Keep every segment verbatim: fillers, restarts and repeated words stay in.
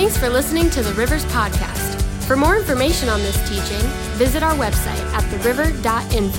Thanks for listening to the Rivers Podcast. For more information on this teaching, visit our website at the river dot info.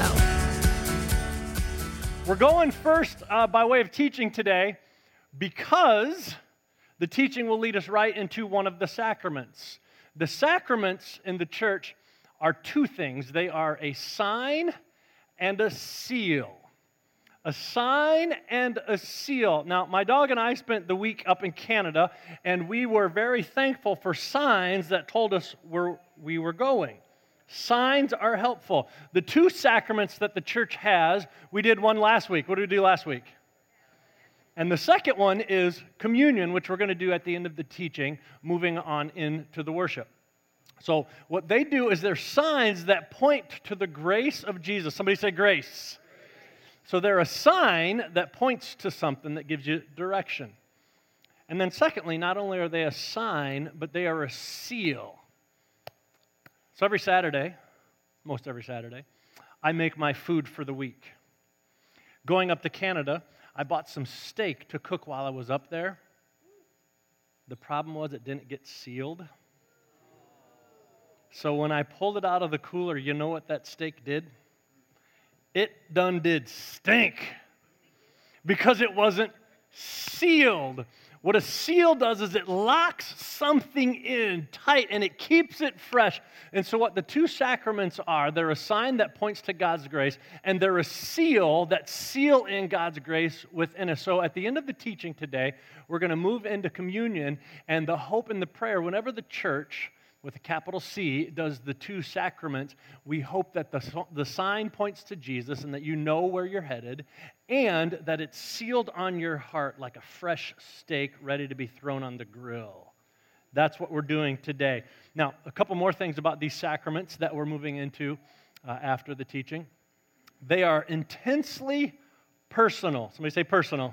We're going first uh, by way of teaching today because the teaching will lead us right into one of the sacraments. The sacraments in the church are two things. They are a sign and a seal. A sign and a seal. Now, my dog and I spent the week up in Canada, and we were very thankful for signs that told us where we were going. Signs are helpful. The two sacraments that the church has, we did one last week. What did we do last week? And the second one is communion, which we're going to do at the end of the teaching, moving on into the worship. So what they do is they're signs that point to the grace of Jesus. Somebody say grace. So they're a sign that points to something that gives you direction. And then secondly, not only are they a sign, but they are a seal. So every Saturday, most every Saturday, I make my food for the week. Going up to Canada, I bought some steak to cook while I was up there. The problem was it didn't get sealed. So when I pulled it out of the cooler, you know what that steak did? It done did stink because it wasn't sealed. What a seal does is it locks something in tight and it keeps it fresh. And so what the two sacraments are, they're a sign that points to God's grace, and they're a seal that seal in God's grace within us. So at the end of the teaching today, we're going to move into communion, and the hope and the prayer, whenever the church with a capital C does the two sacraments, we hope that the, the sign points to Jesus and that you know where you're headed, and that it's sealed on your heart like a fresh steak ready to be thrown on the grill. That's what we're doing today. Now, a couple more things about these sacraments that we're moving into uh, after the teaching. They are intensely personal. Somebody say personal.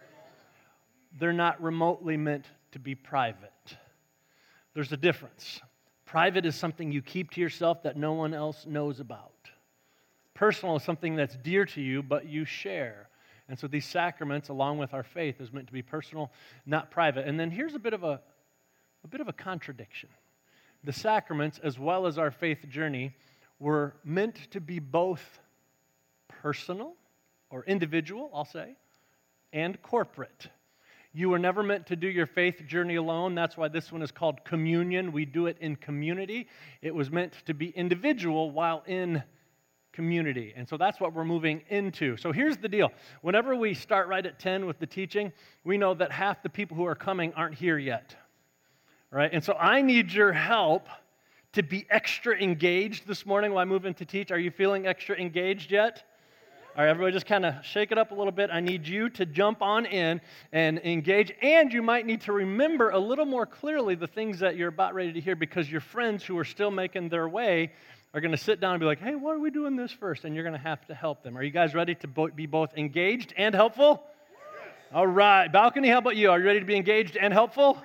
They're not remotely meant to be private. There's a difference. Private is something you keep to yourself that no one else knows about. Personal is something that's dear to you, but you share. And so these sacraments, along with our faith, is meant to be personal, not private. And then here's a bit of a, a bit of a contradiction. The sacraments, as well as our faith journey, were meant to be both personal, or individual, I'll say, and corporate. You were never meant to do your faith journey alone. That's why this one is called communion. We do it in community. It was meant to be individual while in community. And so that's what we're moving into. So here's the deal. Whenever we start right at ten with the teaching, we know that half the people who are coming aren't here yet. Right? And so I need your help to be extra engaged this morning while I move into teach. Are you feeling extra engaged yet? All right, everybody just kind of shake it up a little bit. I need you to jump on in and engage. And you might need to remember a little more clearly the things that you're about ready to hear, because your friends who are still making their way are going to sit down and be like, hey, why are we doing this first? And you're going to have to help them. Are you guys ready to bo- be both engaged and helpful? Yes. All right. Balcony, how about you? Are you ready to be engaged and helpful?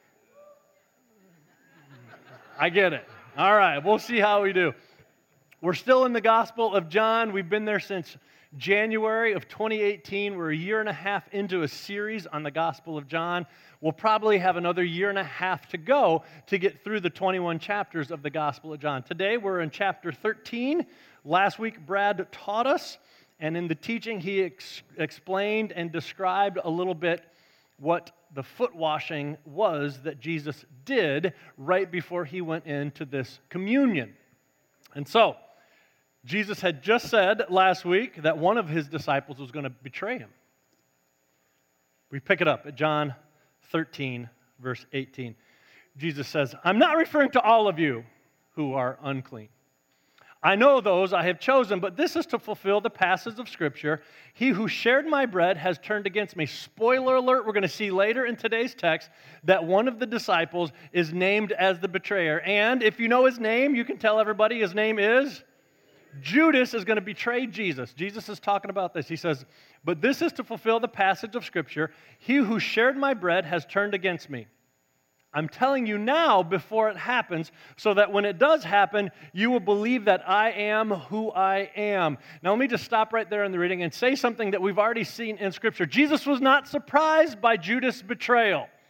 I get it. All right. We'll see how we do. We're still in the Gospel of John. We've been there since January of twenty eighteen. We're a year and a half into a series on the Gospel of John. We'll probably have another year and a half to go to get through the twenty-one chapters of the Gospel of John. Today we're in chapter thirteen. Last week Brad taught us, and in the teaching he ex- explained and described a little bit what the foot washing was that Jesus did right before he went into this communion. And so, Jesus had just said last week that one of his disciples was going to betray him. We pick it up at John thirteen, verse eighteen. Jesus says, I'm not referring to all of you who are unclean. I know those I have chosen, but this is to fulfill the passage of Scripture. He who shared my bread has turned against me. Spoiler alert, we're going to see later in today's text that one of the disciples is named as the betrayer. And if you know his name, you can tell everybody his name is Judas is going to betray Jesus. Jesus is talking about this. He says, but this is to fulfill the passage of Scripture. He who shared my bread has turned against me. I'm telling you now before it happens, so that when it does happen, you will believe that I am who I am. Now let me just stop right there in the reading and say something that we've already seen in Scripture. Jesus was not surprised by Judas' betrayal.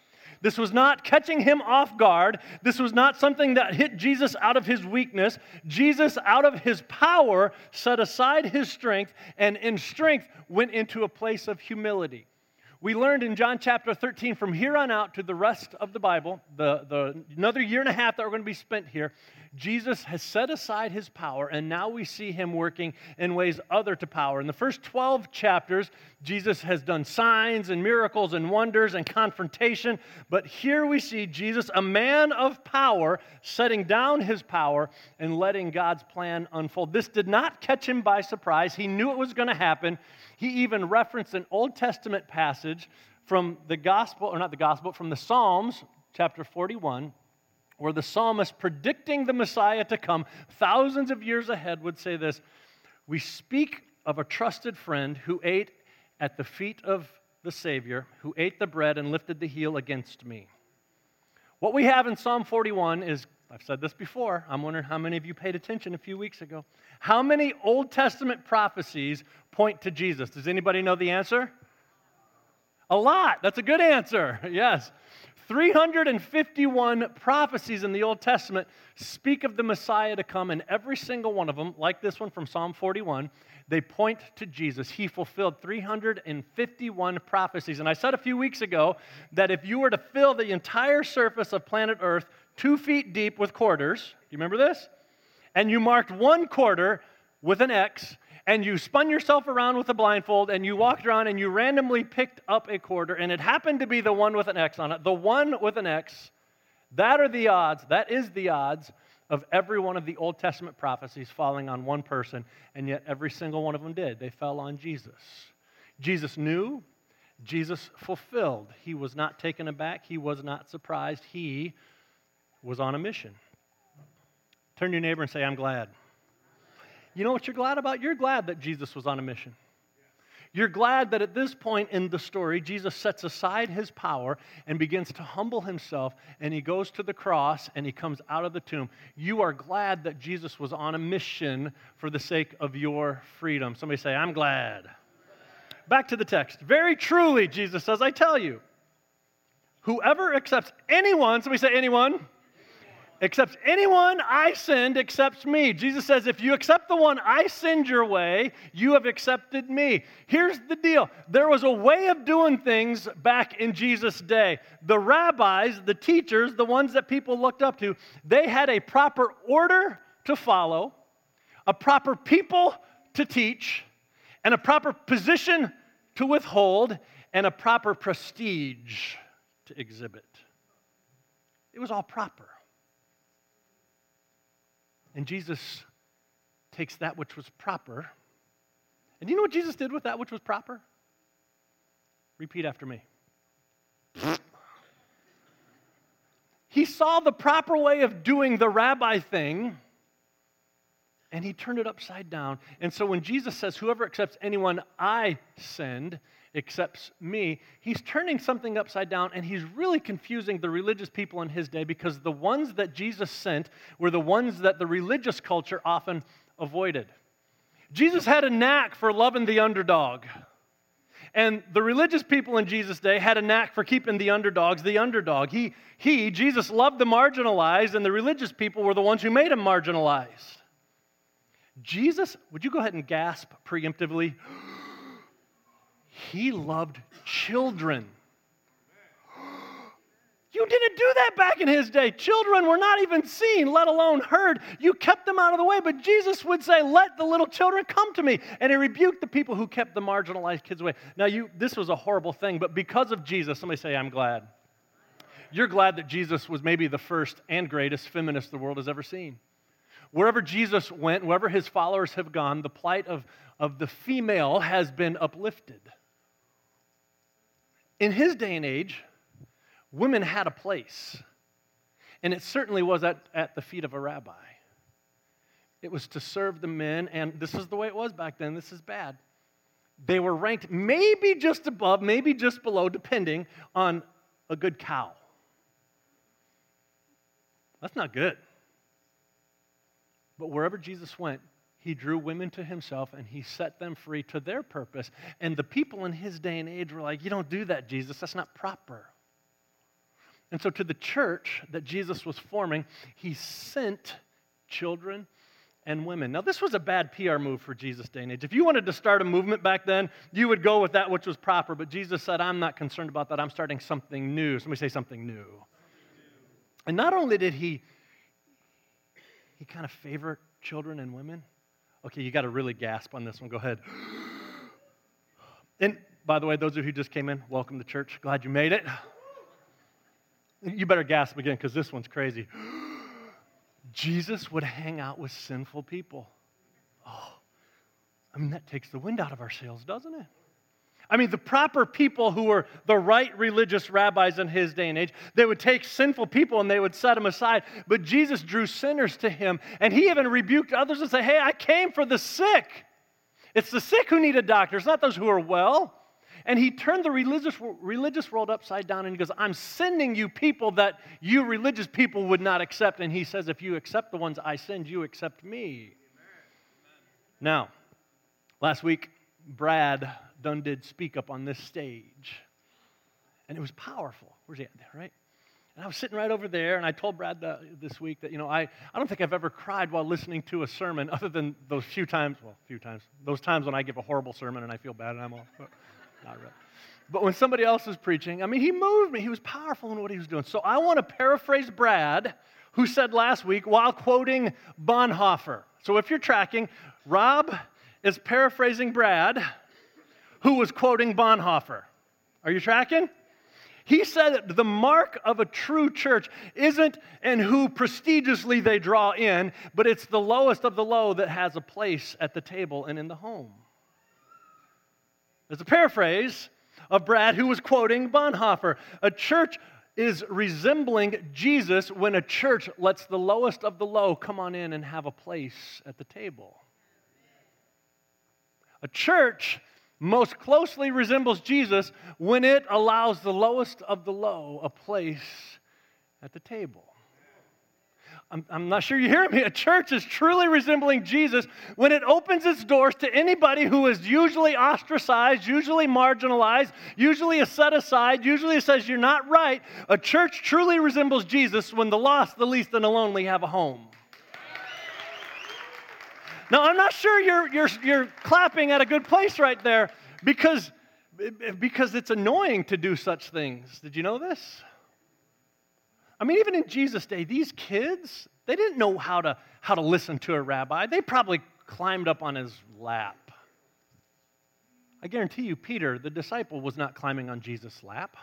This was not catching him off guard. This was not something that hit Jesus out of his weakness. Jesus, out of his power, set aside his strength, and in strength went into a place of humility. We learned in John chapter thirteen, from here on out to the rest of the Bible, the, the another year and a half that we're going to be spent here, Jesus has set aside his power, and now we see him working in ways other to power. In the first twelve chapters, Jesus has done signs and miracles and wonders and confrontation, but here we see Jesus, a man of power, setting down his power and letting God's plan unfold. This did not catch him by surprise. He knew it was going to happen. He even referenced an Old Testament passage from the gospel, or not the gospel, from the Psalms, chapter forty-one, where the psalmist, predicting the Messiah to come thousands of years ahead, would say this: "We speak of a trusted friend who ate at the feet of the Savior, who ate the bread and lifted the heel against me." What we have in Psalm forty-one is, I've said this before, I'm wondering how many of you paid attention a few weeks ago. How many Old Testament prophecies point to Jesus? Does anybody know the answer? A lot. That's a good answer. Yes. three hundred fifty-one prophecies in the Old Testament speak of the Messiah to come, and every single one of them, like this one from Psalm forty-one, they point to Jesus. He fulfilled three hundred fifty-one prophecies. And I said a few weeks ago that if you were to fill the entire surface of planet Earth two feet deep with quarters, do you remember this? And you marked one quarter with an X, and you spun yourself around with a blindfold, and you walked around and you randomly picked up a quarter, and it happened to be the one with an X on it. The one with an X, that are the odds, that is the odds of every one of the Old Testament prophecies falling on one person, and yet every single one of them did. They fell on Jesus. Jesus knew, Jesus fulfilled. He was not taken aback. He was not surprised. He was on a mission. Turn to your neighbor and say, "I'm glad." You know what you're glad about? You're glad that Jesus was on a mission. You're glad that at this point in the story, Jesus sets aside his power and begins to humble himself, and he goes to the cross and he comes out of the tomb. You are glad that Jesus was on a mission for the sake of your freedom. Somebody say, "I'm glad." Back to the text. "Very truly," Jesus says, "I tell you, whoever accepts anyone," somebody say anyone, "accepts anyone I send accepts me." Jesus says, if you accept the one I send your way, you have accepted me. Here's the deal. There was a way of doing things back in Jesus' day. The rabbis, the teachers, the ones that people looked up to, they had a proper order to follow, a proper people to teach, and a proper position to withhold, and a proper prestige to exhibit. It was all proper. And Jesus takes that which was proper. And you know what Jesus did with that which was proper? Repeat after me. He saw the proper way of doing the rabbi thing, and he turned it upside down. And so when Jesus says, whoever accepts anyone I send accepts me, he's turning something upside down, and he's really confusing the religious people in his day, because the ones that Jesus sent were the ones that the religious culture often avoided. Jesus had a knack for loving the underdog. And the religious people in Jesus' day had a knack for keeping the underdogs the underdog. He, he, Jesus, loved the marginalized, and the religious people were the ones who made him marginalized. Jesus, would you go ahead and gasp preemptively? He loved children. You didn't do that back in his day. Children were not even seen, let alone heard. You kept them out of the way, but Jesus would say, let the little children come to me. And he rebuked the people who kept the marginalized kids away. Now, you, this was a horrible thing, but because of Jesus, somebody say, I'm glad. You're glad that Jesus was maybe the first and greatest feminist the world has ever seen. Wherever Jesus went, wherever his followers have gone, the plight of, of the female has been uplifted. In his day and age, women had a place, and it certainly was at, at the feet of a rabbi. It was to serve the men, and this is the way it was back then. This is bad. They were ranked maybe just above, maybe just below, depending on a good cow. That's not good. But wherever Jesus went, he drew women to himself, and he set them free to their purpose. And the people in his day and age were like, you don't do that, Jesus. That's not proper. And so to the church that Jesus was forming, he sent children and women. Now, this was a bad P R move for Jesus' day and age. If you wanted to start a movement back then, you would go with that which was proper. But Jesus said, I'm not concerned about that. I'm starting something new. Somebody say something new. And not only did he, he kind of favor children and women. Okay, you got to really gasp on this one. Go ahead. And by the way, those of you who just came in, welcome to church. Glad you made it. You better gasp again because this one's crazy. Jesus would hang out with sinful people. Oh, I mean, that takes the wind out of our sails, doesn't it? I mean, the proper people who were the right religious rabbis in his day and age, they would take sinful people and they would set them aside. But Jesus drew sinners to him, and he even rebuked others and said, hey, I came for the sick. It's the sick who need a doctor. It's not those who are well. And he turned the religious, religious world upside down and he goes, I'm sending you people that you religious people would not accept. And he says, if you accept the ones I send, you accept me. Amen. Now, last week, Brad Dunn did speak up on this stage. And it was powerful. Where's he at there, right? And I was sitting right over there, and I told Brad uh, this week that, you know, I, I don't think I've ever cried while listening to a sermon other than those few times, well, few times, those times when I give a horrible sermon and I feel bad and I'm all... Not really. But when somebody else is preaching, I mean, he moved me. He was powerful in what he was doing. So I want to paraphrase Brad, who said last week while quoting Bonhoeffer. So if you're tracking, Rob is paraphrasing Brad, who was quoting Bonhoeffer. Are you tracking? He said that the mark of a true church isn't in who prestigiously they draw in, but it's the lowest of the low that has a place at the table and in the home. There's a paraphrase of Brad who was quoting Bonhoeffer. A church is resembling Jesus when a church lets the lowest of the low come on in and have a place at the table. A church most closely resembles Jesus when it allows the lowest of the low a place at the table. I'm, I'm not sure you hear me. A church is truly resembling Jesus when it opens its doors to anybody who is usually ostracized, usually marginalized, usually set aside, usually says you're not right. A church truly resembles Jesus when the lost, the least, and the lonely have a home. Now, I'm not sure you're, you're, you're clapping at a good place right there because, because it's annoying to do such things. Did you know this? I mean, even in Jesus' day, these kids, they didn't know how to, how to listen to a rabbi. They probably climbed up on his lap. I guarantee you, Peter, the disciple, was not climbing on Jesus' lap.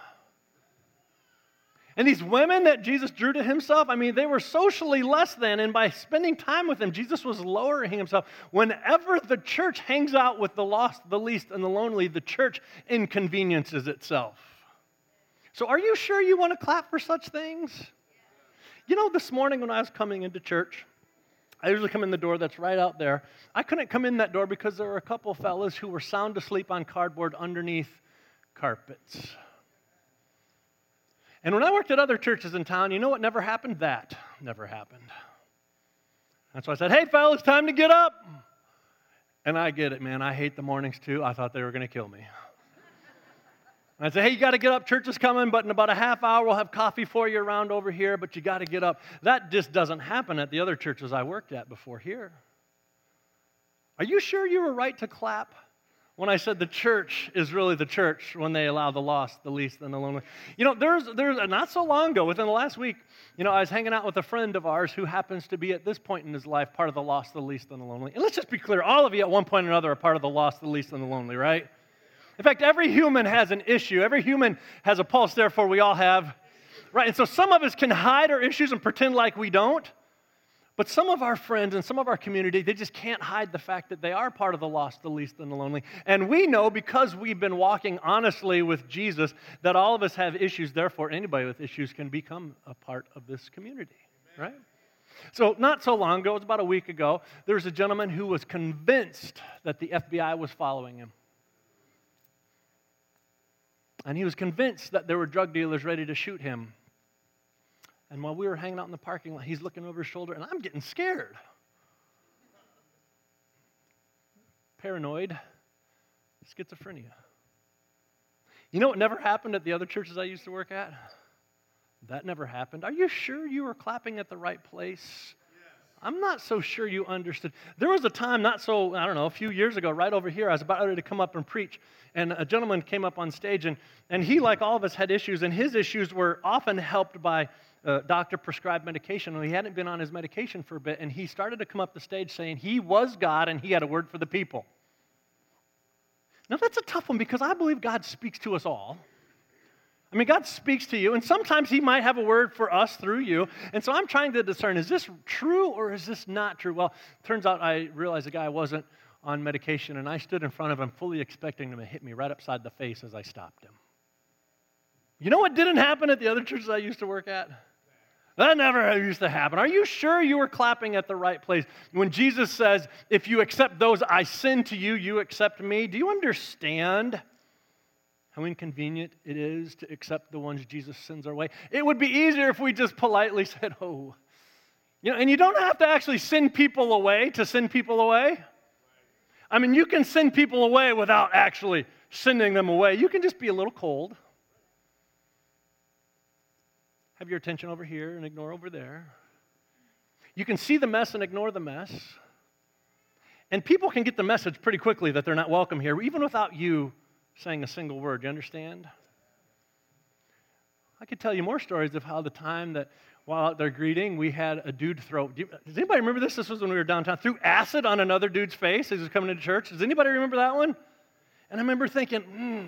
And these women that Jesus drew to himself, I mean, they were socially less than, and by spending time with them, Jesus was lowering himself. Whenever the church hangs out with the lost, the least, and the lonely, the church inconveniences itself. So are you sure you want to clap for such things? You know, this morning when I was coming into church, I usually come in the door that's right out there. I couldn't come in that door because there were a couple fellas who were sound asleep on cardboard underneath carpets. And when I worked at other churches in town, you know what never happened? That never happened. That's why I said, hey, fellas, time to get up. And I get it, man. I hate the mornings too. I thought they were going to kill me. And I said, hey, you got to get up. Church is coming, but in about a half hour, we'll have coffee for you around over here, but you got to get up. That just doesn't happen at the other churches I worked at before here. Are you sure you were right to clap when I said the church is really the church when they allow the lost, the least, and the lonely? You know, there's, there's not so long ago, within the last week, you know, I was hanging out with a friend of ours who happens to be at this point in his life part of the lost, the least, and the lonely. And let's just be clear, all of you at one point or another are part of the lost, the least, and the lonely, right? In fact, every human has an issue. Every human has a pulse, therefore we all have, right? And so some of us can hide our issues and pretend like we don't. But some of our friends and some of our community, they just can't hide the fact that they are part of the lost, the least, and the lonely. And we know because we've been walking honestly with Jesus that all of us have issues. Therefore, anybody with issues can become a part of this community, right? So not so long ago, it was about a week ago, there was a gentleman who was convinced that the F B I was following him. And he was convinced that there were drug dealers ready to shoot him. And while we were hanging out in the parking lot, he's looking over his shoulder, and I'm getting scared. Paranoid, schizophrenia. You know what never happened at the other churches I used to work at? That never happened. Are you sure you were clapping at the right place? I'm not so sure you understood. There was a time, not so, I don't know, a few years ago, right over here, I was about ready to come up and preach, and a gentleman came up on stage, and, and he, like all of us, had issues, and his issues were often helped by uh, doctor-prescribed medication, and he hadn't been on his medication for a bit, and he started to come up the stage saying he was God, and he had a word for the people. Now, that's a tough one, because I believe God speaks to us all. I mean, God speaks to you, and sometimes he might have a word for us through you. And so I'm trying to discern, is this true or is this not true? Well, turns out I realized the guy wasn't on medication, and I stood in front of him fully expecting him to hit me right upside the face as I stopped him. You know what didn't happen at the other churches I used to work at? That never used to happen. Are you sure you were clapping at the right place? When Jesus says, if you accept those I send to you, you accept me. Do you understand how inconvenient it is to accept the ones Jesus sends our way? It would be easier if we just politely said, oh. You know, and you don't have to actually send people away to send people away. I mean, you can send people away without actually sending them away. You can just be a little cold. Have your attention over here and ignore over there. You can see the mess and ignore the mess. And people can get the message pretty quickly that they're not welcome here, even without you saying a single word. You understand? I could tell you more stories of how the time that while out there greeting, we had a dude throw, do you, does anybody remember this? This was when we were downtown, threw acid on another dude's face as he was coming into church. Does anybody remember that one? And I remember thinking, hmm,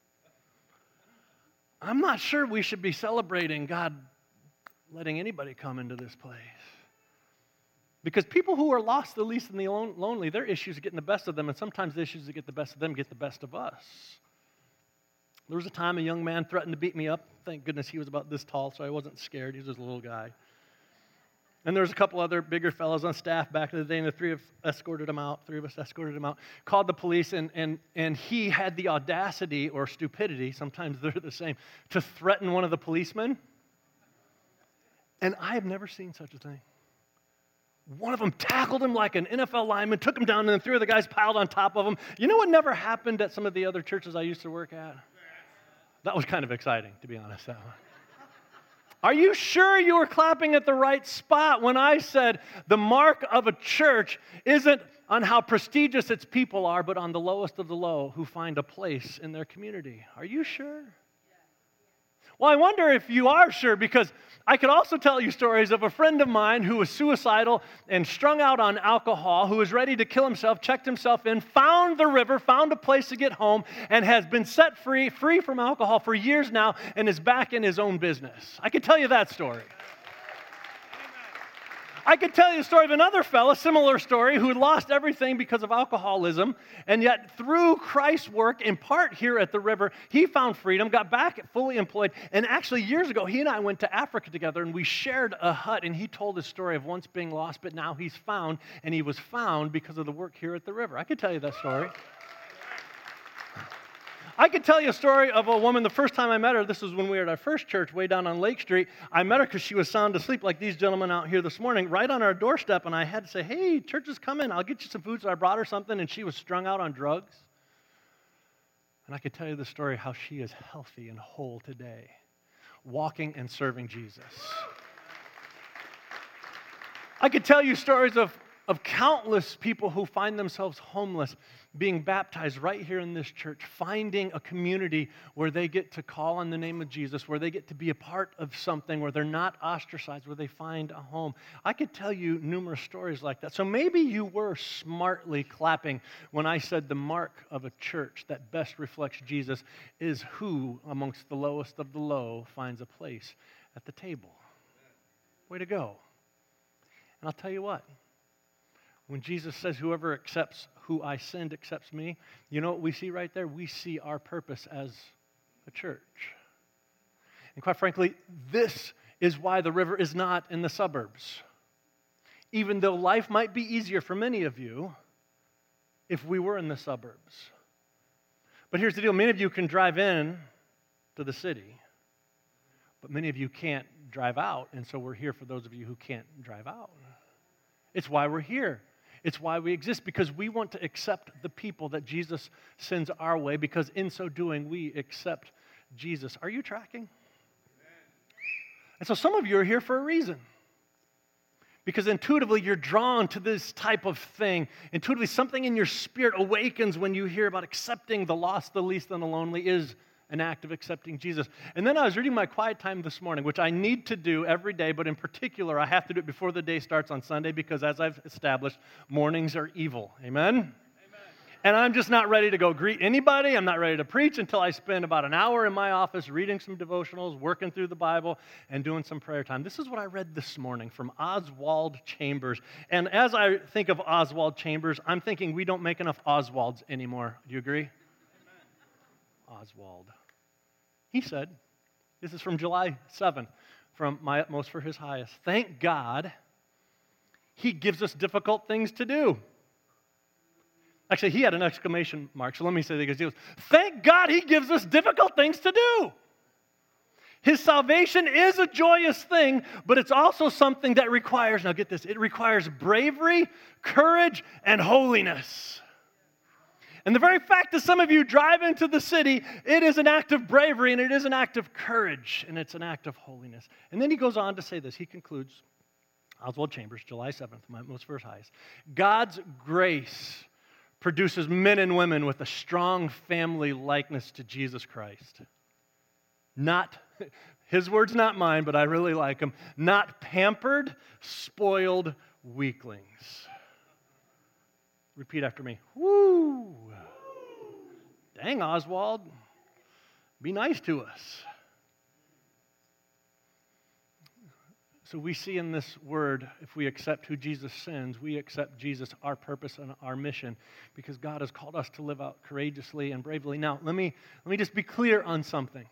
I'm not sure we should be celebrating God letting anybody come into this place. Because people who are lost, the least, and the lonely, their issues are getting the best of them, and sometimes the issues that get the best of them get the best of us. There was a time a young man threatened to beat me up. Thank goodness he was about this tall, so I wasn't scared. He was just a little guy. And there was a couple other bigger fellows on staff back in the day, and the three of us escorted him out. Three of us escorted him out, called the police, and, and, and he had the audacity or stupidity, sometimes they're the same, to threaten one of the policemen. And I have never seen such a thing. One of them tackled him like an N F L lineman, took him down, and then three other guys piled on top of him. You know what never happened at some of the other churches I used to work at? That was kind of exciting, to be honest. That one. Are you sure you were clapping at the right spot when I said the mark of a church isn't on how prestigious its people are, but on the lowest of the low who find a place in their community? Are you sure? Well, I wonder if you are sure, because I could also tell you stories of a friend of mine who was suicidal and strung out on alcohol, who was ready to kill himself, checked himself in, found the river, found a place to get home, and has been set free, free from alcohol for years now, and is back in his own business. I could tell you that story. I could tell you the story of another fella, similar story, who had lost everything because of alcoholism, and yet through Christ's work, in part here at the river, he found freedom, got back fully employed, and actually years ago, he and I went to Africa together, and we shared a hut, and he told his story of once being lost, but now he's found, and he was found because of the work here at the river. I could tell you that story. I could tell you a story of a woman, the first time I met her, this was when we were at our first church way down on Lake Street. I met her because she was sound asleep like these gentlemen out here this morning, right on our doorstep, and I had to say, hey, church is coming, I'll get you some food. So I brought her something, and she was strung out on drugs. And I could tell you the story how she is healthy and whole today, walking and serving Jesus. I could tell you stories of, of countless people who find themselves homeless, being baptized right here in this church, finding a community where they get to call on the name of Jesus, where they get to be a part of something, where they're not ostracized, where they find a home. I could tell you numerous stories like that. So maybe you were smartly clapping when I said the mark of a church that best reflects Jesus is who amongst the lowest of the low finds a place at the table. Way to go. And I'll tell you what. When Jesus says, whoever accepts who I send accepts me, you know what we see right there? We see our purpose as a church. And quite frankly, this is why the river is not in the suburbs. Even though life might be easier for many of you if we were in the suburbs. But here's the deal. Many of you can drive in to the city, but many of you can't drive out, and so we're here for those of you who can't drive out. It's why we're here. It's why we exist, because we want to accept the people that Jesus sends our way, because in so doing, we accept Jesus. Are you tracking? And so some of you are here for a reason. Because intuitively you're drawn to this type of thing. Intuitively something in your spirit awakens when you hear about accepting the lost, the least, and the lonely is an act of accepting Jesus. And then I was reading my quiet time this morning, which I need to do every day, but in particular I have to do it before the day starts on Sunday because as I've established, mornings are evil. Amen? And I'm just not ready to go greet anybody. I'm not ready to preach until I spend about an hour in my office reading some devotionals, working through the Bible, and doing some prayer time. This is what I read this morning from Oswald Chambers. And as I think of Oswald Chambers, I'm thinking we don't make enough Oswalds anymore. Do you agree? Amen. Oswald. He said, this is from July seventh, from My Utmost for His Highest. Thank God He gives us difficult things to do. Actually, he had an exclamation mark, so let me say that because he goes, thank God He gives us difficult things to do. His salvation is a joyous thing, but it's also something that requires, now get this, it requires bravery, courage, and holiness. And the very fact that some of you drive into the city, it is an act of bravery, and it is an act of courage, and it's an act of holiness. And then he goes on to say this. He concludes, Oswald Chambers, July seventh, My Utmost for His Highest. God's grace produces men and women with a strong family likeness to Jesus Christ. Not, his words, not mine, but I really like them, not pampered, spoiled weaklings. Repeat after me. Woo! Dang, Oswald. Be nice to us. So we see in this word, if we accept who Jesus sends, we accept Jesus, our purpose and our mission, because God has called us to live out courageously and bravely. Now, let me, let me just be clear on something.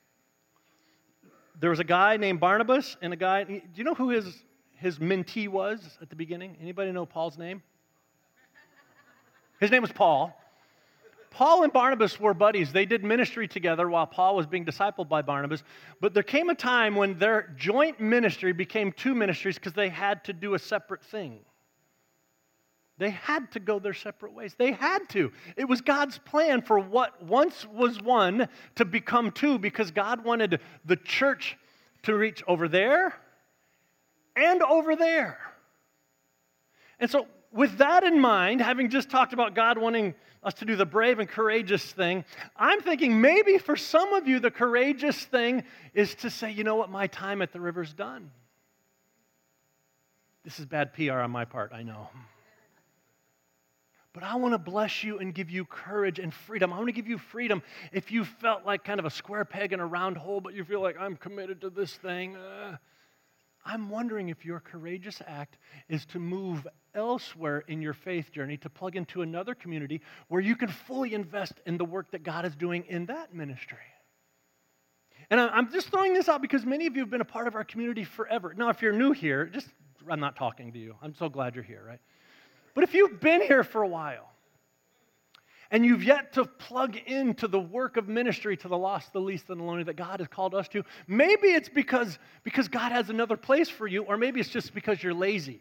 There was a guy named Barnabas and a guy, do you know who his, his mentee was at the beginning? Anybody know Paul's name? His name was Paul. Paul and Barnabas were buddies. They did ministry together while Paul was being discipled by Barnabas. But there came a time when their joint ministry became two ministries because they had to do a separate thing. They had to go their separate ways. They had to. It was God's plan for what once was one to become two because God wanted the church to reach over there and over there. And so with that in mind, having just talked about God wanting us to do the brave and courageous thing, I'm thinking maybe for some of you the courageous thing is to say, you know what, my time at the river's done. This is bad P R on my part, I know. But I want to bless you and give you courage and freedom. I want to give you freedom if you felt like kind of a square peg in a round hole, but you feel like I'm committed to this thing. Uh, I'm wondering if your courageous act is to move elsewhere in your faith journey, to plug into another community where you can fully invest in the work that God is doing in that ministry. And I'm just throwing this out because many of you have been a part of our community forever. Now, if you're new here, just I'm not talking to you. I'm so glad you're here, right? But if you've been here for a while and you've yet to plug into the work of ministry to the lost, the least, and the lonely that God has called us to, maybe it's because, because God has another place for you, or maybe it's just because you're lazy.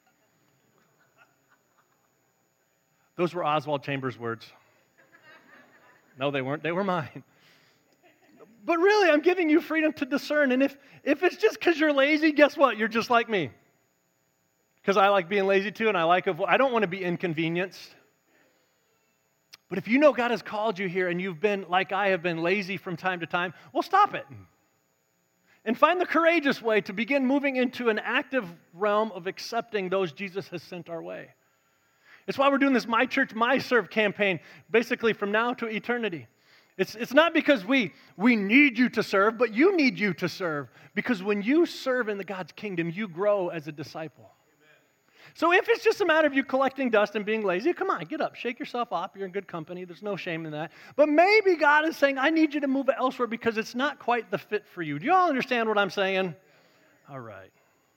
Those were Oswald Chambers' words. No, they weren't. They were mine. But really, I'm giving you freedom to discern. And if, if it's just because you're lazy, guess what? You're just like me. Because I like being lazy too, and I like avo- I don't want to be inconvenienced. But if you know God has called you here and you've been, like I have been, lazy from time to time, well, stop it. And find the courageous way to begin moving into an active realm of accepting those Jesus has sent our way. It's why we're doing this My Church, My Serve campaign, basically from now to eternity. It's, it's not because we, we need you to serve, but you need you to serve. Because when you serve in the God's kingdom, you grow as a disciple. So if it's just a matter of you collecting dust and being lazy, come on, get up, shake yourself off. You're in good company. There's no shame in that. But maybe God is saying, I need you to move elsewhere because it's not quite the fit for you. Do you all understand what I'm saying? All right.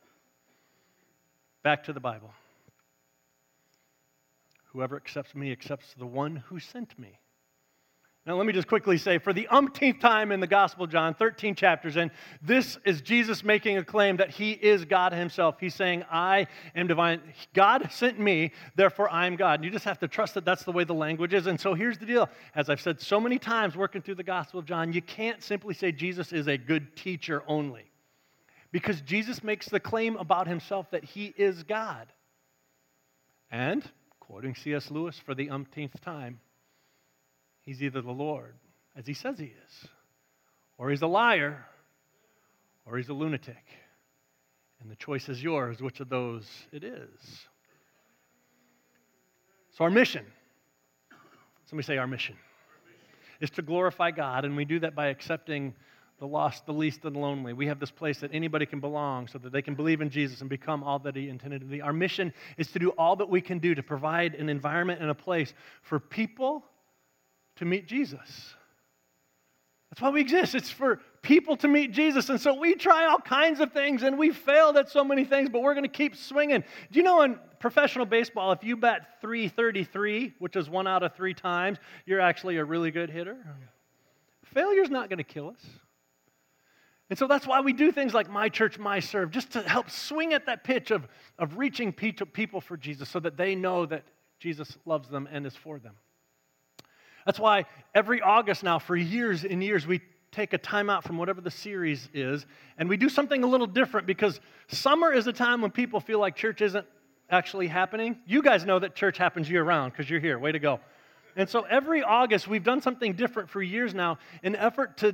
Back to the Bible. Whoever accepts me accepts the one who sent me. Now, let me just quickly say, for the umpteenth time in the Gospel of John, thirteen chapters in, this is Jesus making a claim that he is God himself. He's saying, I am divine. God sent me, therefore I am God. And you just have to trust that that's the way the language is. And so here's the deal. As I've said so many times working through the Gospel of John, you can't simply say Jesus is a good teacher only. because Jesus makes the claim about himself that he is God. And, quoting C S Lewis for the umpteenth time, he's either the Lord, as he says he is, or he's a liar, or he's a lunatic. And the choice is yours, which of those it is. So our mission, somebody say our mission, is to glorify God, and we do that by accepting the lost, the least, and the lonely. We have this place that anybody can belong so that they can believe in Jesus and become all that he intended to be. Our mission is to do all that we can do to provide an environment and a place for people to meet Jesus. That's why we exist. It's for people to meet Jesus. And so we try all kinds of things, and we failed at so many things, but we're going to keep swinging. Do you know in professional baseball, if you bat three thirty-three, which is one out of three times, you're actually a really good hitter? Failure's not going to kill us. And so that's why we do things like My Church, My Serve, just to help swing at that pitch of, of reaching people for Jesus so that they know that Jesus loves them and is for them. That's why every August now, for years and years, we take a time out from whatever the series is, and we do something a little different because summer is a time when people feel like church isn't actually happening. You guys know that church happens year-round because you're here. Way to go. And so every August, we've done something different for years now in an effort to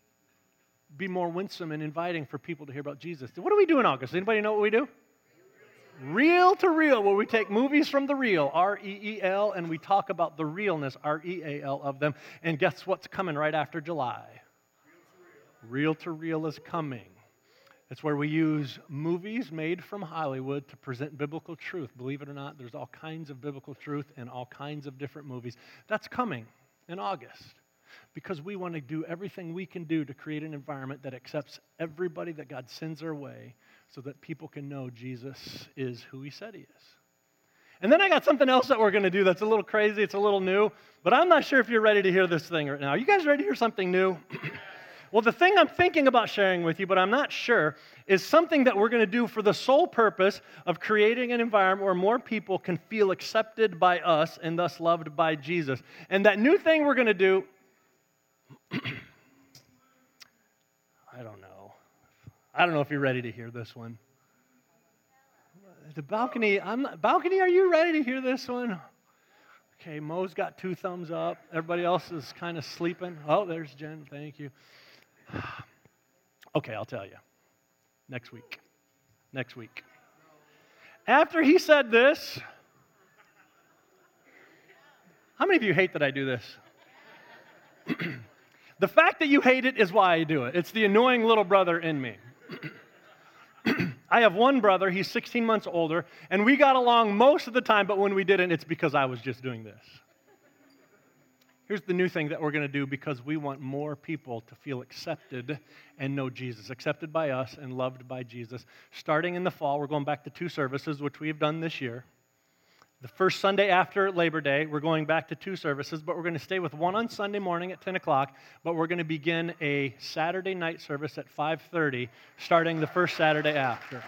be more winsome and inviting for people to hear about Jesus. What do we do in August? Anybody know what we do? Reel to Reel, where we take movies from the reel, R E E L, and we talk about the realness, R E A L, of them. And guess what's coming right after July? Reel to Reel is coming. It's where we use movies made from Hollywood to present biblical truth. Believe it or not, there's all kinds of biblical truth in all kinds of different movies. That's coming in August because we want to do everything we can do to create an environment that accepts everybody that God sends our way so that people can know Jesus is who he said he is. And then I got something else that we're going to do that's a little crazy. It's a little new, but I'm not sure if you're ready to hear this thing right now. Are you guys ready to hear something new? Well, the thing I'm thinking about sharing with you, but I'm not sure, is something that we're going to do for the sole purpose of creating an environment where more people can feel accepted by us and thus loved by Jesus. And that new thing we're going to do, I don't know. I don't know if you're ready to hear this one. The balcony, I'm not, balcony, are you ready to hear this one? Okay, Mo's got two thumbs up. Everybody else is kind of sleeping. Oh, there's Jen. Thank you. Okay, I'll tell you. Next week. Next week. After he said this, how many of you hate that I do this? The fact that you hate it is why I do it. It's the annoying little brother in me. I have one brother, he's sixteen months older, and we got along most of the time, but when we didn't, it's because I was just doing this. Here's the new thing that we're going to do because we want more people to feel accepted and know Jesus, accepted by us and loved by Jesus. Starting in the fall, we're going back to two services, which we've done this year. The first Sunday after Labor Day, we're going back to two services, but we're going to stay with one on Sunday morning at ten o'clock, but we're going to begin a Saturday night service at five thirty, starting the first Saturday after.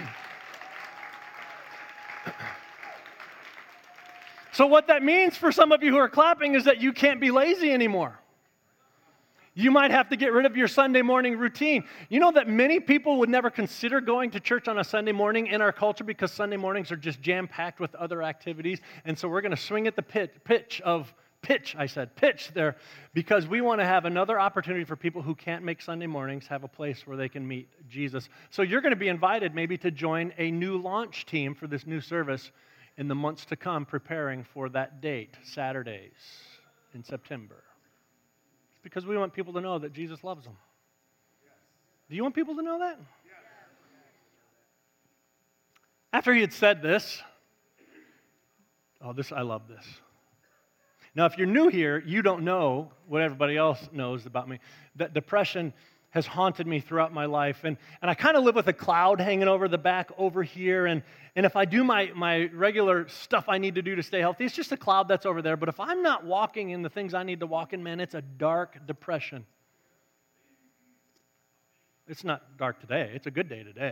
So what that means for some of you who are clapping is that you can't be lazy anymore. You might have to get rid of your Sunday morning routine. You know that many people would never consider going to church on a Sunday morning in our culture because Sunday mornings are just jam-packed with other activities. And so we're going to swing at the pit, pitch of, pitch, I said, pitch there, because we want to have another opportunity for people who can't make Sunday mornings have a place where they can meet Jesus. So you're going to be invited maybe to join a new launch team for this new service in the months to come, preparing for that date, Saturdays in September. Because we want people to know that Jesus loves them. Yes. Do you want people to know that? Yes. After he had said this, oh, this I love this. Now, if you're new here, you don't know what everybody else knows about me. That depression has haunted me throughout my life, and, and I kind of live with a cloud hanging over the back over here, and, and if I do my, my regular stuff I need to do to stay healthy, it's just a cloud that's over there, but if I'm not walking in the things I need to walk in, man, it's a dark depression. It's not dark today, it's a good day today.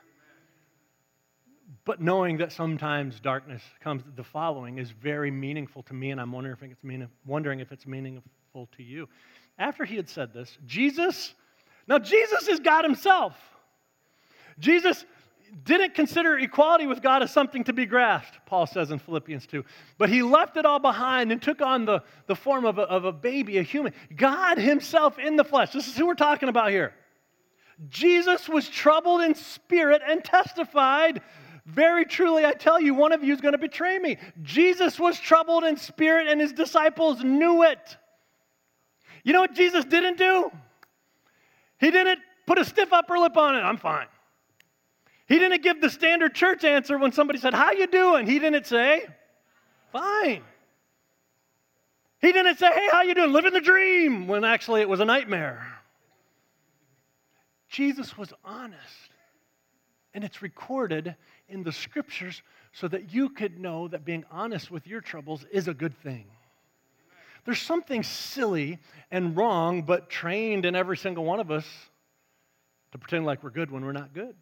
But knowing that sometimes darkness comes, the following is very meaningful to me, and I'm wondering if it's, mean, wondering if it's meaningful to you. After he had said this, Jesus... Now, Jesus is God himself. Jesus didn't consider equality with God as something to be grasped, Paul says in Philippians two. But he left it all behind and took on the, the form of a, of a baby, a human. God himself in the flesh. This is who we're talking about here. Jesus was troubled in spirit and testified, very truly, I tell you, one of you is going to betray me. Jesus was troubled in spirit and his disciples knew it. You know what Jesus didn't do? He didn't put a stiff upper lip on it. I'm fine. He didn't give the standard church answer when somebody said, how you doing? He didn't say, fine. He didn't say, hey, how you doing? Living the dream, when actually it was a nightmare. Jesus was honest. And it's recorded in the scriptures so that you could know that being honest with your troubles is a good thing. There's something silly and wrong, but trained in every single one of us to pretend like we're good when we're not good.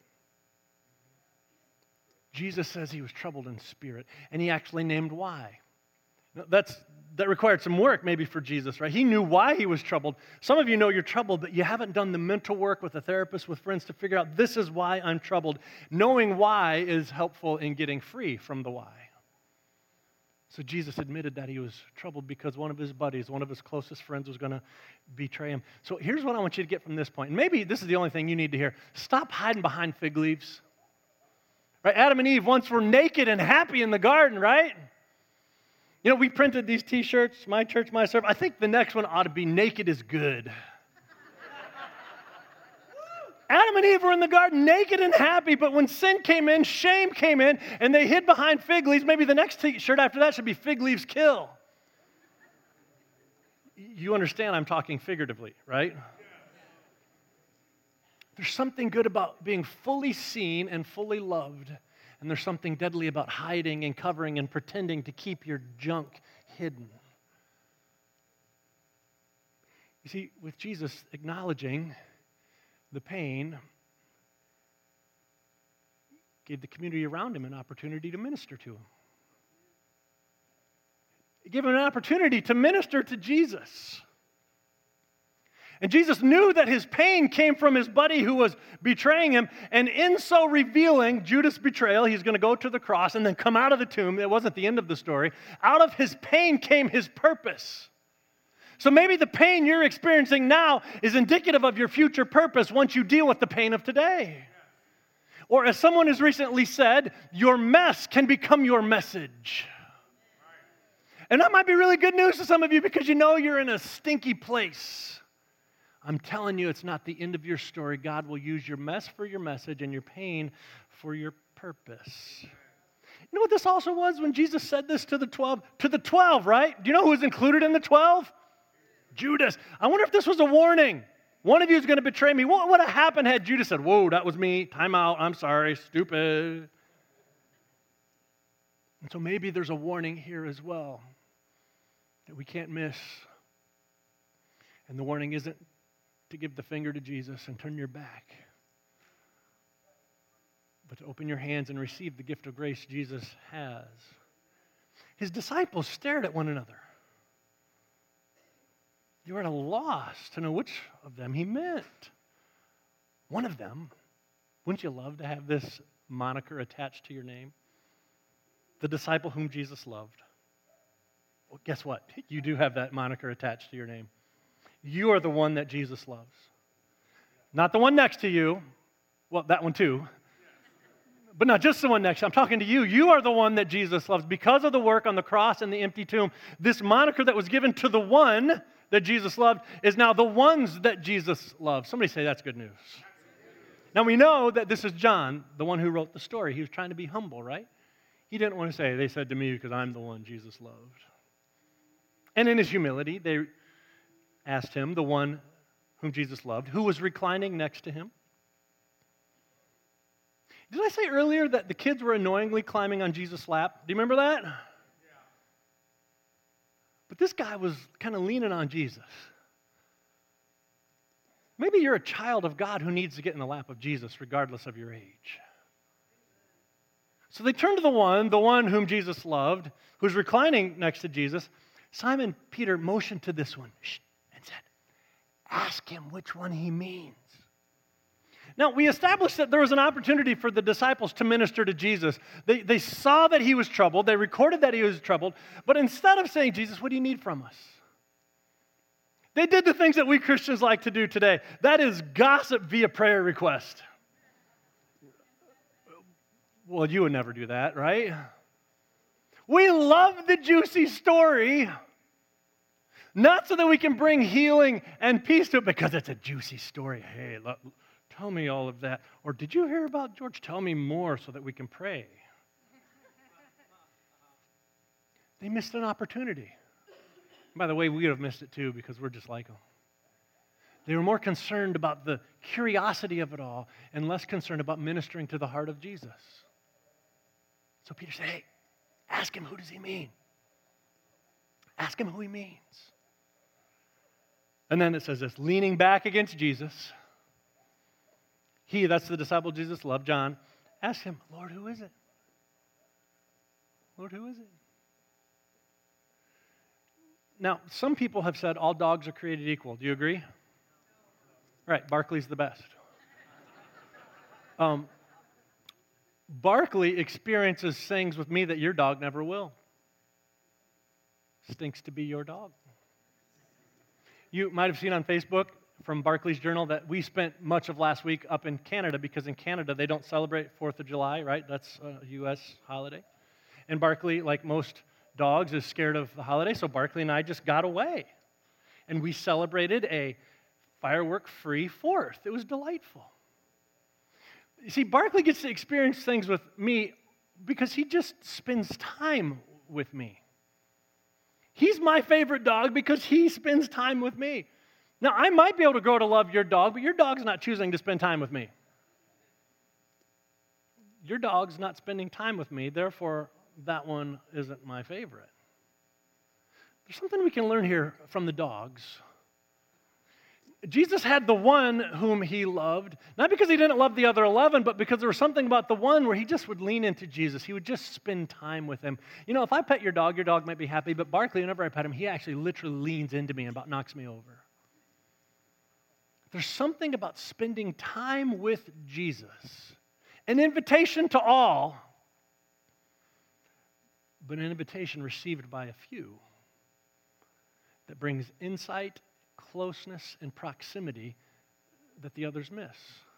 Jesus says he was troubled in spirit, and he actually named why. That's, that required some work maybe for Jesus, right? He knew why he was troubled. Some of you know you're troubled, but you haven't done the mental work with a therapist, with friends to figure out this is why I'm troubled. Knowing why is helpful in getting free from the why. So Jesus admitted that he was troubled because one of his buddies, one of his closest friends was going to betray him. So here's what I want you to get from this point. And maybe this is the only thing you need to hear. Stop hiding behind fig leaves. Right? Adam and Eve once were naked and happy in the garden, right? You know, we printed these t-shirts, my church, my serve. I think the next one ought to be naked is good. Adam and Eve were in the garden naked and happy, but when sin came in, shame came in, and they hid behind fig leaves. Maybe the next t-shirt after that should be fig leaves kill. You understand I'm talking figuratively, right? There's something good about being fully seen and fully loved, and there's something deadly about hiding and covering and pretending to keep your junk hidden. You see, with Jesus acknowledging the pain, gave the community around him an opportunity to minister to him. It gave him an opportunity to minister to Jesus. And Jesus knew that his pain came from his buddy who was betraying him, and in so revealing Judas' betrayal, he's going to go to the cross and then come out of the tomb. It wasn't the end of the story. Out of his pain came his purpose. So maybe the pain you're experiencing now is indicative of your future purpose once you deal with the pain of today. Or as someone has recently said, your mess can become your message. And that might be really good news to some of you because you know you're in a stinky place. I'm telling you, it's not the end of your story. God will use your mess for your message and your pain for your purpose. You know what this also was when Jesus said this to the twelve? To the twelve, right? Do you know who was included in the twelve? Judas. I wonder if this was a warning. One of you is going to betray me. What would have happened had Judas said, whoa, that was me. Time out. I'm sorry. Stupid. And so maybe there's a warning here as well that we can't miss. And the warning isn't to give the finger to Jesus and turn your back, but to open your hands and receive the gift of grace Jesus has. His disciples stared at one another. They were at a loss to know which of them he meant. One of them, wouldn't you love to have this moniker attached to your name? The disciple whom Jesus loved. Well, guess what? You do have that moniker attached to your name. You are the one that Jesus loves. Not the one next to you. Well, that one too. But not just the one next to you. I'm talking to you. You are the one that Jesus loves. Because of the work on the cross and the empty tomb, this moniker that was given to the one that Jesus loved is now the ones that Jesus loves. Somebody say that's good news. Now we know that this is John, the one who wrote the story. He was trying to be humble, right? He didn't want to say, they said to me because I'm the one Jesus loved. And in his humility, they asked him, the one whom Jesus loved, who was reclining next to him. Did I say earlier that the kids were annoyingly climbing on Jesus' lap? Do you remember that? Yeah. But this guy was kind of leaning on Jesus. Maybe you're a child of God who needs to get in the lap of Jesus regardless of your age. So they turned to the one, the one whom Jesus loved, who's reclining next to Jesus. Simon Peter motioned to this one. Shh. Ask him which one he means. Now, we established that there was an opportunity for the disciples to minister to Jesus. They, they saw that he was troubled. They recorded that he was troubled. But instead of saying, Jesus, what do you need from us? They did the things that we Christians like to do today. That is gossip via prayer request. Well, you would never do that, right? We love the juicy story, not so that we can bring healing and peace to it, because it's a juicy story. Hey, look, tell me all of that. Or did you hear about George? Tell me more so that we can pray. They missed an opportunity. By the way, we would have missed it too because we're just like them. They were more concerned about the curiosity of it all and less concerned about ministering to the heart of Jesus. So Peter said, hey, ask him, who does he mean? Ask him who he means. And then it says this, leaning back against Jesus, he, that's the disciple Jesus loved, John, asked him, Lord, who is it? Lord, who is it? Now, some people have said all dogs are created equal. Do you agree? Right, Barkley's the best. Um, Barkley experiences things with me that your dog never will. Stinks to be your dog. You might have seen on Facebook from Barkley's Journal that we spent much of last week up in Canada because in Canada they don't celebrate fourth of July, right? That's a U S holiday. And Barkley, like most dogs, is scared of the holiday, so Barkley and I just got away. And we celebrated a firework-free fourth. It was delightful. You see, Barkley gets to experience things with me because he just spends time with me. He's my favorite dog because he spends time with me. Now, I might be able to grow to love your dog, but your dog's not choosing to spend time with me. Your dog's not spending time with me, therefore, that one isn't my favorite. There's something we can learn here from the dogs. Jesus had the one whom he loved, not because he didn't love the other eleven, but because there was something about the one where he just would lean into Jesus. He would just spend time with him. You know, if I pet your dog, your dog might be happy, but Barkley, whenever I pet him, he actually literally leans into me and about knocks me over. There's something about spending time with Jesus, an invitation to all, but an invitation received by a few that brings insight, closeness, and proximity that the others miss.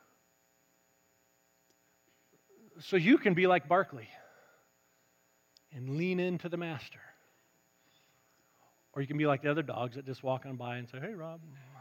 So you can be like Barkley and lean into the master. Or you can be like the other dogs that just walk on by and say, hey, Rob.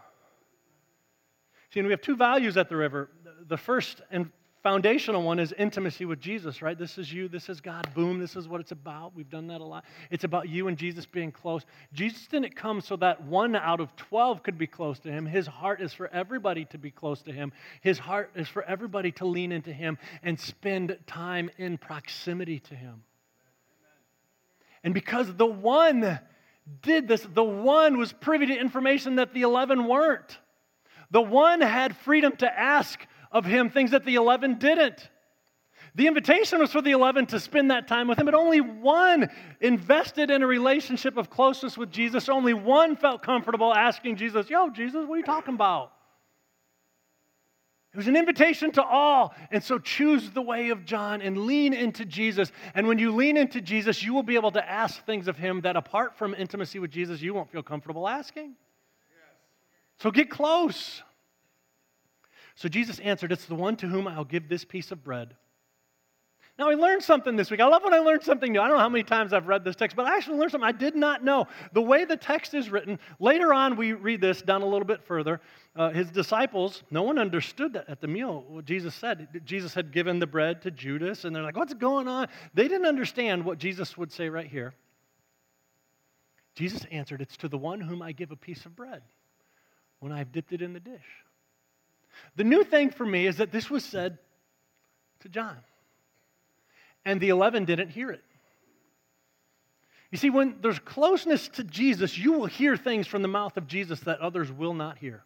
See, and we have two values at the River. The first and foundational one is intimacy with Jesus, right? This is you, this is God, boom, this is what it's about. We've done that a lot. It's about you and Jesus being close. Jesus didn't come so that one out of twelve could be close to him. His heart is for everybody to be close to him. His heart is for everybody to lean into him and spend time in proximity to him. And because the one did this, the one was privy to information that the eleven weren't. The one had freedom to ask of him things that the eleven didn't. The invitation was for the eleven to spend that time with him, but only one invested in a relationship of closeness with Jesus. Only one felt comfortable asking Jesus, yo, Jesus, what are you talking about? It was an invitation to all, and so choose the way of John and lean into Jesus. And when you lean into Jesus, you will be able to ask things of him that apart from intimacy with Jesus, you won't feel comfortable asking. So get close. So Jesus answered, it's the one to whom I'll give this piece of bread. Now, I learned something this week. I love when I learn something new. I don't know how many times I've read this text, but I actually learned something I did not know. The way the text is written, later on we read this down a little bit further. Uh, his disciples, no one understood that at the meal, what Jesus said. Jesus had given the bread to Judas, and they're like, what's going on? They didn't understand what Jesus would say right here. Jesus answered, it's to the one whom I give a piece of bread when I've dipped it in the dish. The new thing for me is that this was said to John, and the eleven didn't hear it. You see, when there's closeness to Jesus, you will hear things from the mouth of Jesus that others will not hear.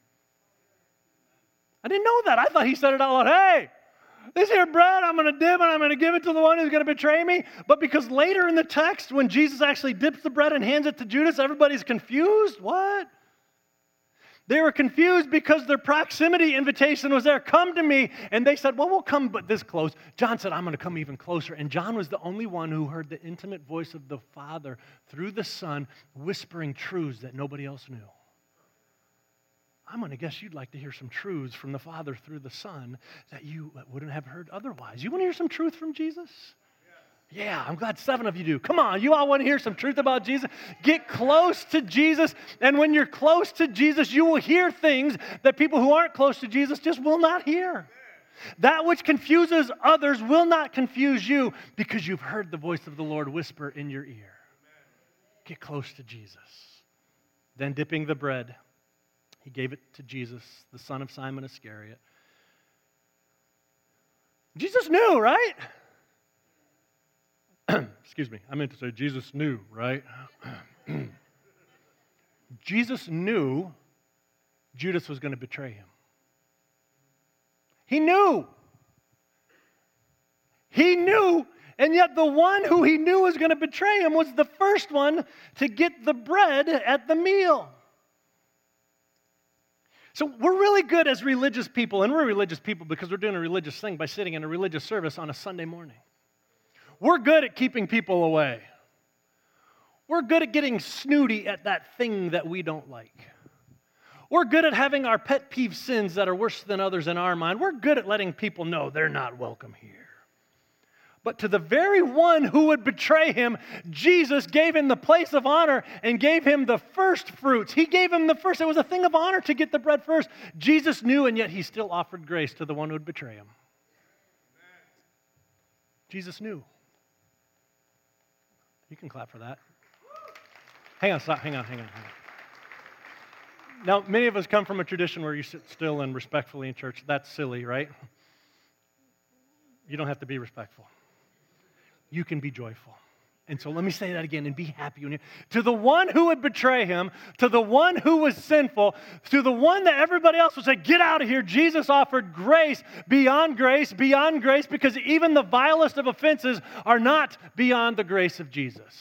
I didn't know that. I thought he said it out loud. Hey, this here bread, I'm going to dip and I'm going to give it to the one who's going to betray me. But because later in the text, when Jesus actually dips the bread and hands it to Judas, everybody's confused. What? They were confused because their proximity invitation was there. Come to me. And they said, well, we'll come but this close. John said, I'm going to come even closer. And John was the only one who heard the intimate voice of the Father through the Son whispering truths that nobody else knew. I'm going to guess you'd like to hear some truths from the Father through the Son that you wouldn't have heard otherwise. You want to hear some truth from Jesus? Yeah, I'm glad seven of you do. Come on, you all want to hear some truth about Jesus? Get close to Jesus, and when you're close to Jesus, you will hear things that people who aren't close to Jesus just will not hear. That which confuses others will not confuse you because you've heard the voice of the Lord whisper in your ear. Get close to Jesus. Then dipping the bread, he gave it to Jesus, the son of Simon Iscariot. Jesus knew, right? Excuse me, I meant to say Jesus knew, right? Jesus knew Judas was going to betray him. He knew. He knew, and yet the one who he knew was going to betray him was the first one to get the bread at the meal. So we're really good as religious people, and we're religious people because we're doing a religious thing by sitting in a religious service on a Sunday morning. We're good at keeping people away. We're good at getting snooty at that thing that we don't like. We're good at having our pet peeve sins that are worse than others in our mind. We're good at letting people know they're not welcome here. But to the very one who would betray him, Jesus gave him the place of honor and gave him the first fruits. He gave him the first. It was a thing of honor to get the bread first. Jesus knew, and yet he still offered grace to the one who would betray him. Jesus knew. You can clap for that. Hang on, stop, hang on, hang on, hang on. Now, many of us come from a tradition where you sit still and respectfully in church. That's silly, right? You don't have to be respectful. You can be joyful. And so let me say that again and be happy. When you, to the one who would betray him, to the one who was sinful, to the one that everybody else would say, get out of here, Jesus offered grace beyond grace, beyond grace, because even the vilest of offenses are not beyond the grace of Jesus.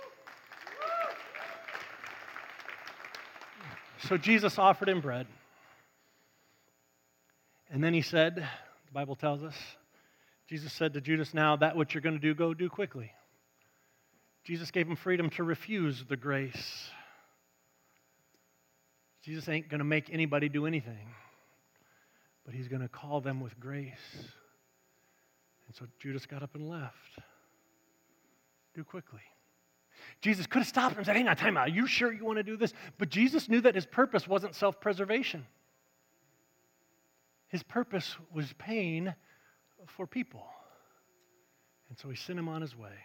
So Jesus offered him bread. And then he said, the Bible tells us, Jesus said to Judas, now that what you're going to do, go do quickly. Jesus gave him freedom to refuse the grace. Jesus ain't going to make anybody do anything, but he's going to call them with grace. And so Judas got up and left. Do quickly. Jesus could have stopped him and said, hang on, time out. Are you sure you want to do this? But Jesus knew that his purpose wasn't self-preservation. His purpose was pain for people. And so he sent him on his way.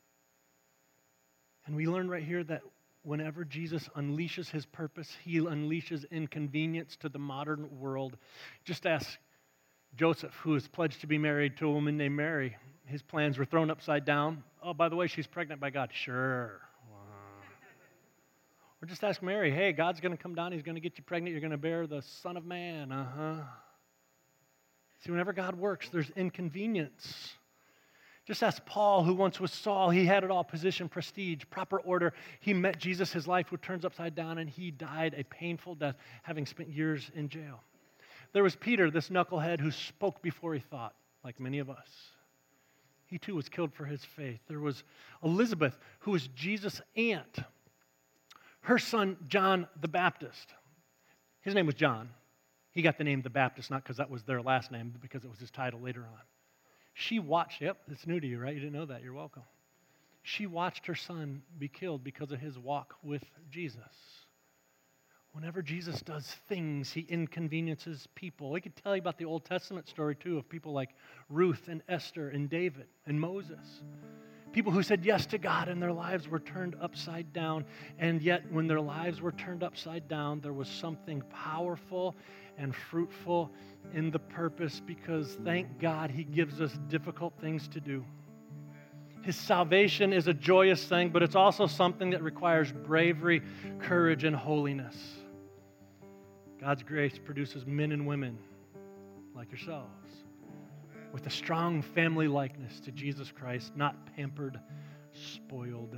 And we learn right here that whenever Jesus unleashes his purpose, he unleashes inconvenience to the modern world. Just ask Joseph, who is pledged to be married to a woman named Mary. His plans were thrown upside down. Oh, by the way, she's pregnant by God. Sure. Wow. Or just ask Mary, hey, God's going to come down. He's going to get you pregnant. You're going to bear the Son of Man. Uh-huh. See, whenever God works, there's inconvenience. Just ask Paul, who once was Saul. He had it all, position, prestige, proper order. He met Jesus. His life was turned upside down, and he died a painful death, having spent years in jail. There was Peter, this knucklehead, who spoke before he thought, like many of us. He too was killed for his faith. There was Elizabeth, who was Jesus' aunt. Her son, John the Baptist. His name was John. He got the name the Baptist, not because that was their last name, but because it was his title later on. She watched, yep, it's new to you, right? You didn't know that. You're welcome. She watched her son be killed because of his walk with Jesus. Whenever Jesus does things, he inconveniences people. We could tell you about the Old Testament story, too, of people like Ruth and Esther and David and Moses. People who said yes to God and their lives were turned upside down. And yet, when their lives were turned upside down, there was something powerful and fruitful in the purpose, because thank God he gives us difficult things to do. His salvation is a joyous thing, but it's also something that requires bravery, courage, and holiness. God's grace produces men and women like yourselves with a strong family likeness to Jesus Christ, not pampered, spoiled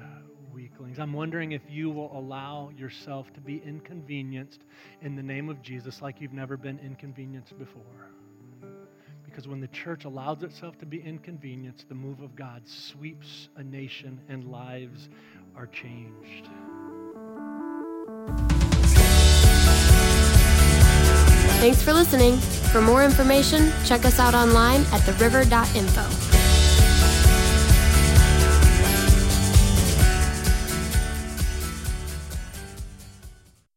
weaklings. I'm wondering if you will allow yourself to be inconvenienced in the name of Jesus like you've never been inconvenienced before. Because when the church allows itself to be inconvenienced, the move of God sweeps a nation and lives are changed. Thanks for listening. For more information, check us out online at the river dot info.